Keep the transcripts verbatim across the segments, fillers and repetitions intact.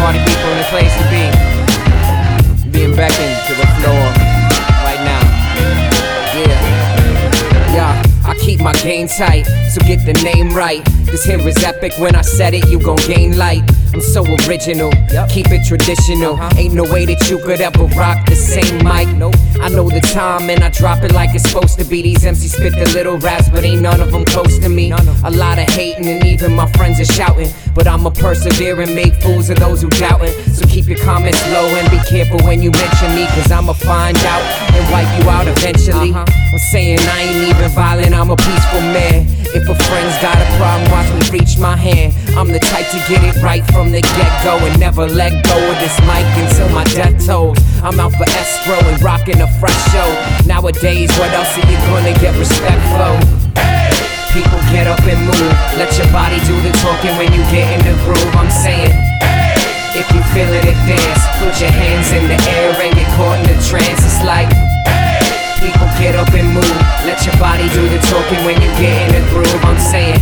party people in the place to be. Being beckoned to the floor right now. Yeah, yeah. I keep my game tight, so get the name right. This here is epic, when I said it, you gon' gain light. I'm so original, yep. Keep it traditional. uh-huh. Ain't no way that you could ever rock the same mic. Nope. I know the time and I drop it like it's supposed to be. These M Cs spit the little raps, but ain't none of them close to me. A lot of hating and even my friends are shouting, but I'ma persevere and make fools of those who doubting. So keep your comments low and be careful when you mention me, cause I'ma find out and wipe you out eventually. uh-huh. I'm saying I ain't even violent, I'm a peaceful man. If a friend's got a problem, watch me reach my hand. I'm the type to get it right from the get-go and never let go of this mic until my death tolls. I'm out for escrow and rocking a fresh show. Nowadays, what else are you gonna get respect for? People get up and move, let your body do the talking when you get in the groove. I'm saying, if you feeling it, dance. Put your hands in the air and get caught in the trance. It's like, people get up and move, let your body do the talking when you get in the groove. I'm saying,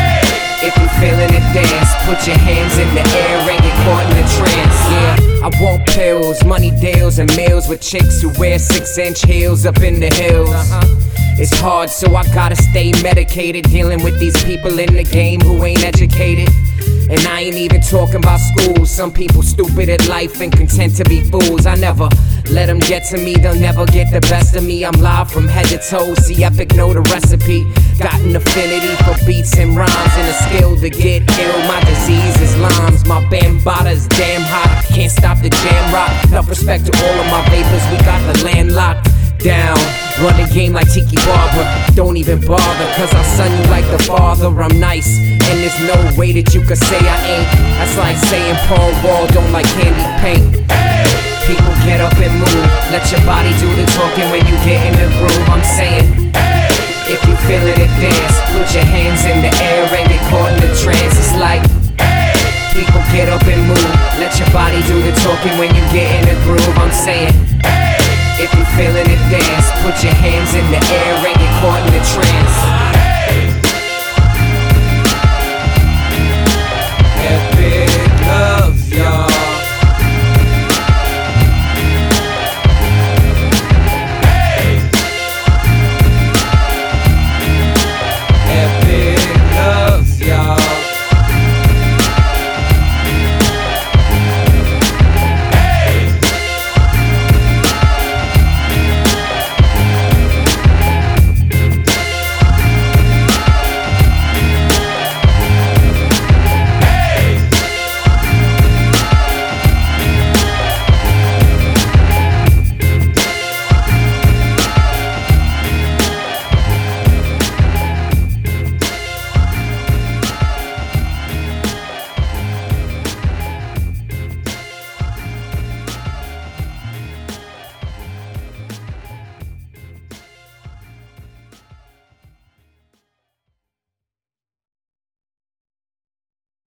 if you feeling it, dance. Put your hands in the air and get caught in the trance. Yeah, I want pills, money deals, and meals with chicks who wear six-inch heels up in the hills. uh-huh. It's hard, so I gotta stay medicated, dealing with these people in the game who ain't educated. And I ain't even talking about school. Some people stupid at life and content to be fools. I never let them get to me, they'll never get the best of me. I'm live from head to toe, see Epic know the recipe. Got an affinity for beats and rhymes and a skill to get ill. My disease is limes, my bambada's damn hot. Can't stop the jam rock. Enough respect to all of my vapors, we got the land locked down. Run the game like Tiki Barber. Don't even bother, cause I'll son you like the father. I'm nice, and there's no way that you could say I ain't. That's like saying Paul Wall don't like candy paint. People get up and move, let your body do the talking when you get in the groove. I'm saying, if you feeling it, dance. Put your hands in the air and get caught in the trance. It's like, people get up and move, let your body do the talking when you get in the groove. I'm saying, if you feeling it, dance. Put your hands in the air and get caught in the trance.